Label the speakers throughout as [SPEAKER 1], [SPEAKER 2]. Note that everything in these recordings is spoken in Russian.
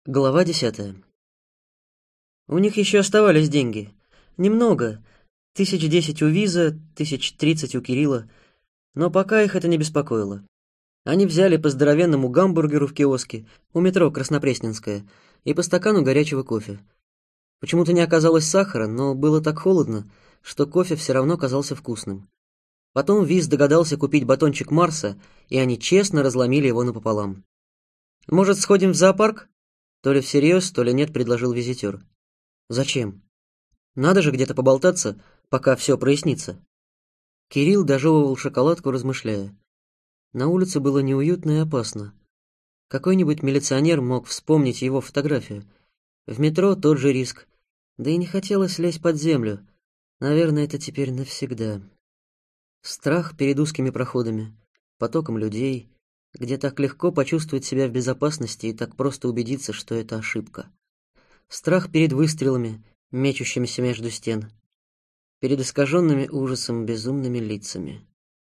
[SPEAKER 1] Глава 10. У них еще оставались деньги. Немного. 1010 у Виза, 1030 у Кирилла. Но пока их это не беспокоило. Они взяли по здоровенному гамбургеру в киоске у метро Краснопресненская и по стакану горячего кофе. Почему-то не оказалось сахара, но было так холодно, что кофе все равно казался вкусным. Потом Виз догадался купить батончик Марса, и они честно разломили его напополам. «Может, сходим в зоопарк?» То ли всерьез, то ли нет, предложил визитер. «Зачем? Надо же где-то поболтаться, пока все прояснится». Кирилл дожевывал шоколадку, размышляя. На улице было неуютно и опасно. Какой-нибудь милиционер мог вспомнить его фотографию. В метро тот же риск. Да и не хотелось лезть под землю. Наверное, это теперь навсегда. Страх перед узкими проходами, потоком людей, где так легко почувствовать себя в безопасности и так просто убедиться, что это ошибка. Страх перед выстрелами, мечущимися между стен, перед искаженными ужасом безумными лицами.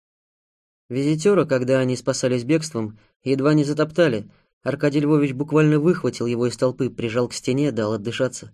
[SPEAKER 1] Визитера, когда они спасались бегством, едва не затоптали. Аркадий Львович буквально выхватил его из толпы, прижал к стене, дал отдышаться.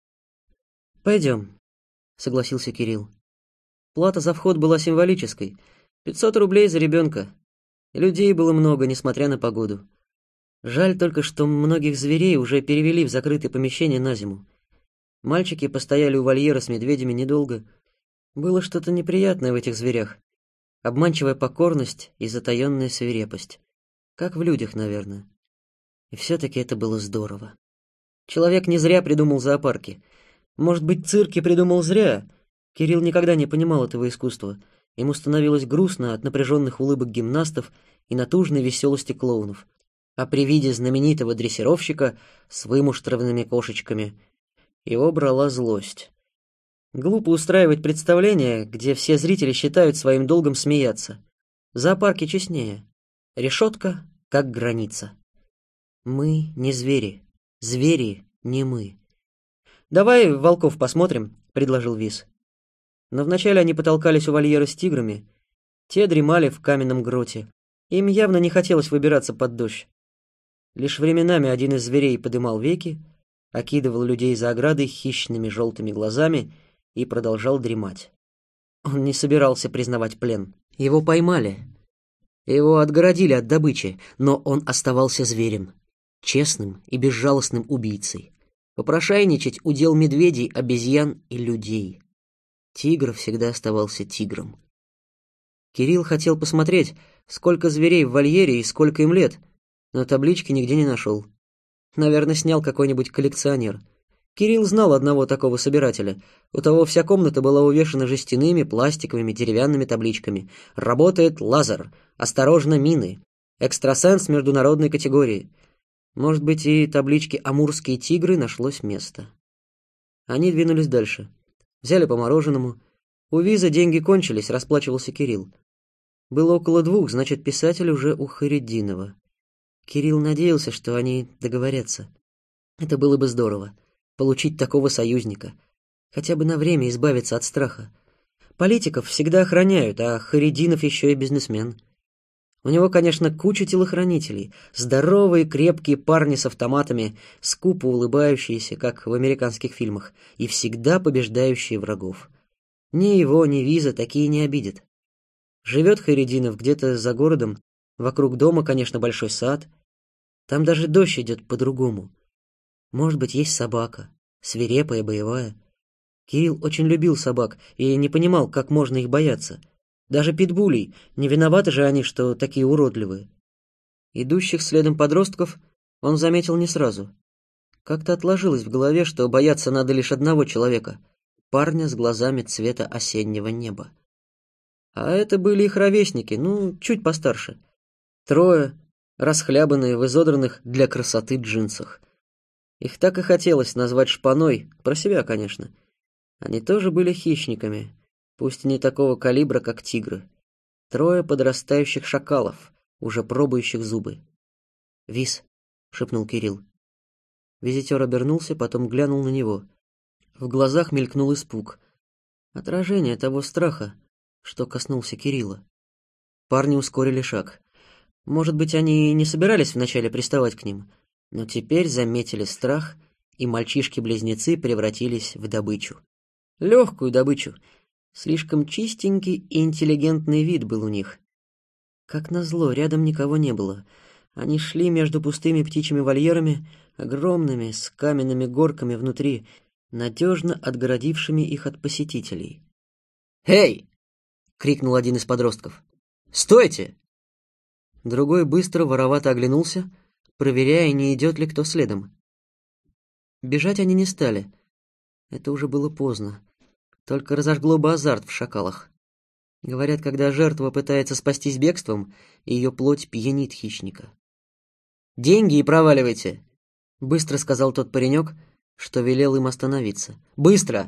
[SPEAKER 1] «Пойдем», — согласился Кирилл. Плата за вход была символической. 500 рублей за ребенка. Людей было много, несмотря на погоду. Жаль только, что многих зверей уже перевели в закрытые помещения на зиму. Мальчики постояли у вольера с медведями недолго. Было что-то неприятное в этих зверях. Обманчивая покорность и затаённая свирепость. Как в людях, наверное. И все-таки это было здорово. Человек не зря придумал зоопарки. Может быть, цирки придумал зря? Кирилл никогда не понимал этого искусства. Ему становилось грустно от напряженных улыбок гимнастов и натужной веселости клоунов. А при виде знаменитого дрессировщика с вымуштрованными кошечками его брала злость. Глупо устраивать представления, где все зрители считают своим долгом смеяться. В зоопарке честнее. Решетка как граница. Мы не звери. Звери не мы. «Давай волков посмотрим», — предложил Виз. Но вначале они потолкались у вольера с тиграми. Те дремали в каменном гроте. Им явно не хотелось выбираться под дождь. Лишь временами один из зверей подымал веки, окидывал людей за оградой хищными желтыми глазами и продолжал дремать. Он не собирался признавать плен. Его поймали. Его отгородили от добычи, но он оставался зверем, честным и безжалостным убийцей. Попрошайничать удел медведей, обезьян и людей. Тигр всегда оставался тигром. Кирилл хотел посмотреть, сколько зверей в вольере и сколько им лет, но таблички нигде не нашел. Наверное, снял какой-нибудь коллекционер. Кирилл знал одного такого собирателя. У того вся комната была увешана жестяными, пластиковыми, деревянными табличками. «Работает лазер», «Осторожно, мины», «Экстрасенс международной категории». Может быть, и таблички «Амурские тигры» нашлось место. Они двинулись дальше. Взяли по мороженому. У Виза деньги кончились, расплачивался Кирилл. Было около 2, значит, писатель уже у Хайретдинова. Кирилл надеялся, что они договорятся. Это было бы здорово. Получить такого союзника. Хотя бы на время избавиться от страха. Политиков всегда охраняют, а Хайретдинов еще и бизнесмен. У него, конечно, куча телохранителей. Здоровые, крепкие парни с автоматами, скупо улыбающиеся, как в американских фильмах, и всегда побеждающие врагов. Ни его, ни Виза такие не обидят. Живет Хайретдинов где-то за городом. Вокруг дома, конечно, большой сад. Там даже дождь идет по-другому. Может быть, есть собака, свирепая, боевая. Кирилл очень любил собак и не понимал, как можно их бояться. Даже питбулей, не виноваты же они, что такие уродливые. Идущих следом подростков он заметил не сразу. Как-то отложилось в голове, что бояться надо лишь одного человека — парня с глазами цвета осеннего неба. А это были их ровесники, чуть постарше. 3, расхлябанные в изодранных для красоты джинсах. Их так и хотелось назвать шпаной, про себя, конечно. Они тоже были хищниками, пусть и не такого калибра, как тигры. 3 подрастающих шакалов, уже пробующих зубы. «Виз», — шепнул Кирилл. Визитер обернулся, потом глянул на него. В глазах мелькнул испуг. Отражение того страха, что коснулся Кирилла. Парни ускорили шаг. Может быть, они и не собирались вначале приставать к ним. Но теперь заметили страх, и мальчишки-близнецы превратились в добычу. Легкую добычу. Слишком чистенький и интеллигентный вид был у них. Как назло, рядом никого не было. Они шли между пустыми птичьими вольерами, огромными, с каменными горками внутри, надежно отгородившими их от посетителей. «Эй!» — крикнул один из подростков. «Стойте!» Другой быстро воровато оглянулся, проверяя, не идет ли кто следом. Бежать они не стали. Это уже было поздно. Только разожгло бы азарт в шакалах. Говорят, когда жертва пытается спастись бегством, ее плоть пьянит хищника. «Деньги и проваливайте!» — быстро сказал тот паренек, что велел им остановиться. «Быстро!»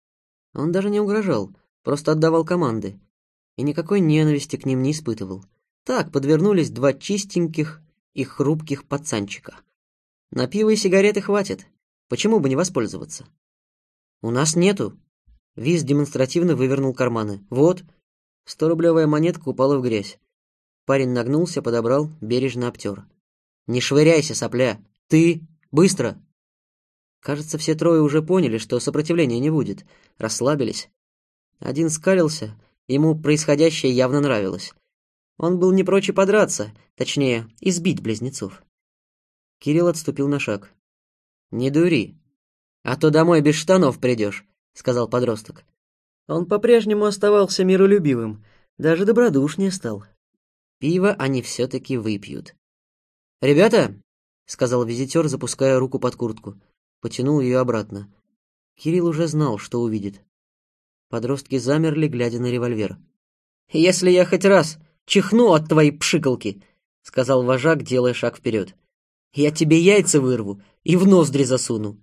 [SPEAKER 1] Он даже не угрожал, просто отдавал команды, и никакой ненависти к ним не испытывал. Так подвернулись два чистеньких и хрупких пацанчика. На пиво и сигареты хватит, почему бы не воспользоваться? «У нас нету!» Виз демонстративно вывернул карманы. «Вот!» 100-рублевая монетка упала в грязь. Парень нагнулся, подобрал, бережно обтер. «Не швыряйся, сопля! Ты! Быстро!» Кажется, все трое уже поняли, что сопротивления не будет. Расслабились. Один скалился, ему происходящее явно нравилось. Он был не прочь и подраться, точнее, избить близнецов. Кирилл отступил на шаг. «Не дури, а то домой без штанов придешь», — сказал подросток. Он по-прежнему оставался миролюбивым, даже добродушнее стал. Пиво они все-таки выпьют. «Ребята!» — сказал визитер, запуская руку под куртку. Потянул ее обратно. Кирилл уже знал, что увидит. Подростки замерли, глядя на револьвер. «Если я хоть раз чихну от твоей пшикалки», — сказал вожак, делая шаг вперед, — «я тебе яйца вырву и в ноздри засуну».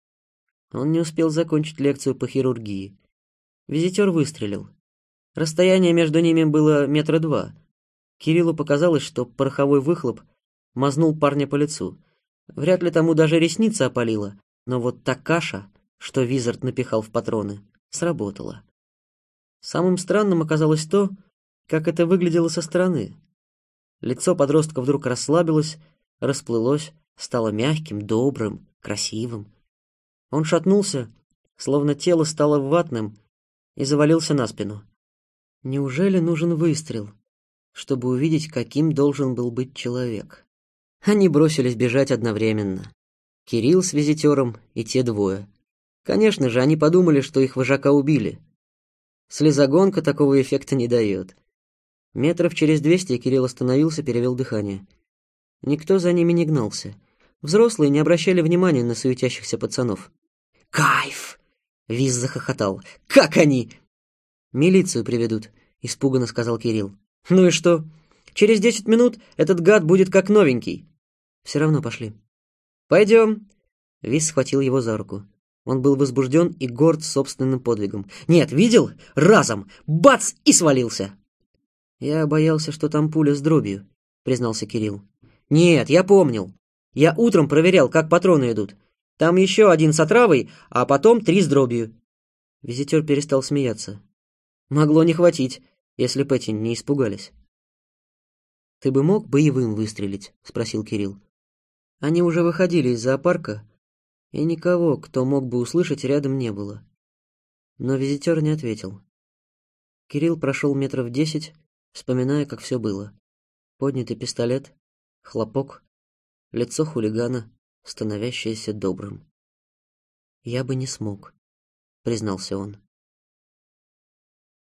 [SPEAKER 1] Он не успел закончить лекцию по хирургии. Визитер выстрелил. Расстояние между ними было 2 метра. Кириллу показалось, что пороховой выхлоп мазнул парня по лицу. Вряд ли тому даже ресница опалила, но вот та каша, что Визард напихал в патроны, сработала. Самым странным оказалось то, как это выглядело со стороны. Лицо подростка вдруг расслабилось, расплылось, стало мягким, добрым, красивым. Он шатнулся, словно тело стало ватным, и завалился на спину. Неужели нужен выстрел, чтобы увидеть, каким должен был быть человек? Они бросились бежать одновременно. Кирилл с визитером и те двое. Конечно же, они подумали, что их вожака убили. Слезогонка такого эффекта не дает. Метров через 200 Кирилл остановился, перевел дыхание. Никто за ними не гнался. Взрослые не обращали внимания на суетящихся пацанов. «Кайф!» — Виз захохотал. «Как они?» «Милицию приведут», — испуганно сказал Кирилл. «Ну и что? Через 10 минут этот гад будет как новенький». «Все равно пошли». «Пойдем». Виз схватил его за руку. Он был возбужден и горд собственным подвигом. «Нет, видел? Разом! Бац! И свалился!» «Я боялся, что там пуля с дробью», — признался Кирилл. «Нет, я помнил. Я утром проверял, как патроны идут. Там еще 1 с отравой, а потом 3 с дробью». Визитер перестал смеяться. «Могло не хватить, если б эти не испугались». «Ты бы мог боевым выстрелить?» — спросил Кирилл. Они уже выходили из зоопарка, и никого, кто мог бы услышать, рядом не было. Но визитер не ответил. Кирилл прошел 10 метров, вспоминая, как все было. Поднятый пистолет, хлопок, лицо хулигана, становящееся добрым. «Я бы не смог», — признался он.